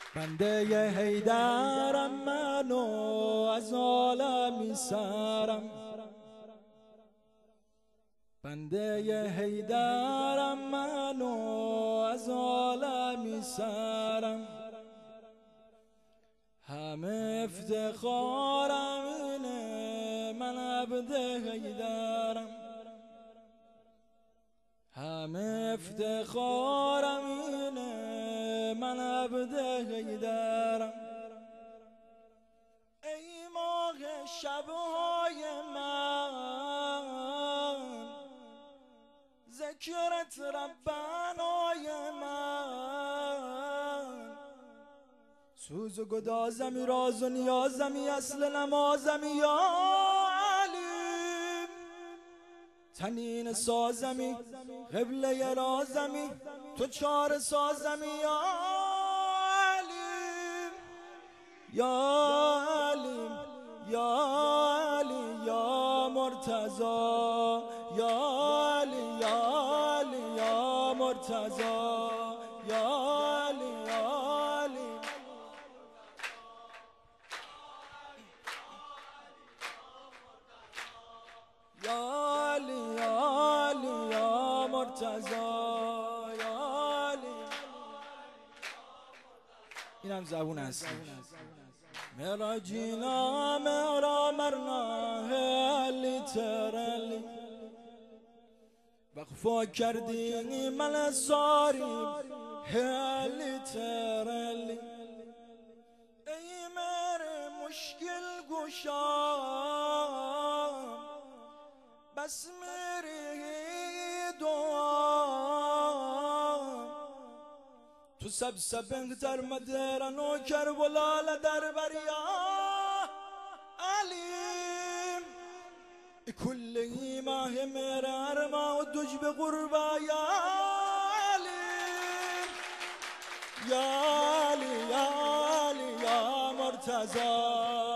بنده حیدرم منو از عالمی سرم، بنده حیدرم منو از عالمی سرم. همه افتخارم اینه من عبد حیدرم، همه افتخارم اینه من عبد حیدرم. ای ماه شبهای من، ذکرت ربنای من، سوز و گدازمی راز و نیازمی اصل نمازمی یا علی، تنین سازمی قبله رازمی تو چار سازمی یا علی، یا علی یا علی یا مرتضی، یا علی یا علی یا مرتضی، یا علی یا علی. یا علی یا علی یا مرتضی، یا علی. اینم زبون هستی. مرا جینا مرا مرنا هلی ترلی، وقفا کردی من ساری هلی ترلی. ای مر مشکل گشا بس میری دعا، تو سب در مدرن و کربلا لدر بریا علیم. کلی ماه مر ارما و دج به غربا یا علیم، یا علی یا علی یا مرتضی.